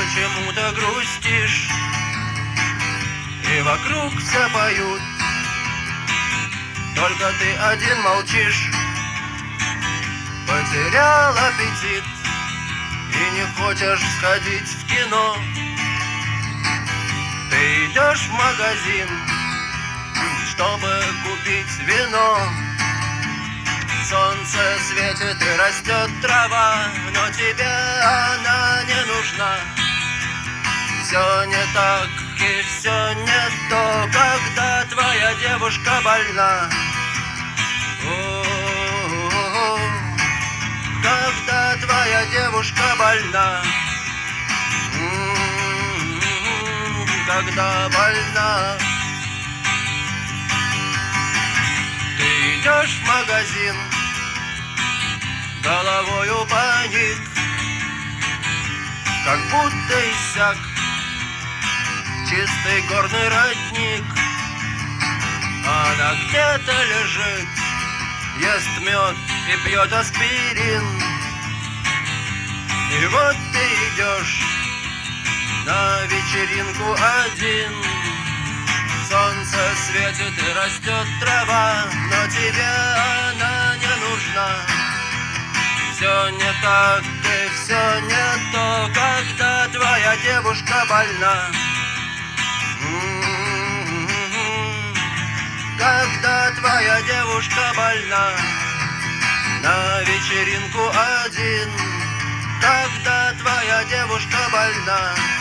почему-то грустишь, и вокруг все поют, только ты один молчишь. Потерял аппетит и не хочешь сходить в кино. Ты идешь в магазин, чтобы купить вино. Солнце светит и растет трава, но тебе она не нужна. Все не так и все не то, когда твоя девушка больна. О-о-о-о, когда твоя девушка больна. Когда больна. Ты идешь в магазин, головою паник, как будто иссяк чистый горный родник. Она где-то лежит, ест мед и пьет аспирин. И вот ты идешь на вечеринку один. Солнце светит и растет трава, но тебе она не нужна. Все не так и все не то, когда твоя девушка больна. Когда твоя девушка больна. На вечеринку один. Когда твоя девушка больна.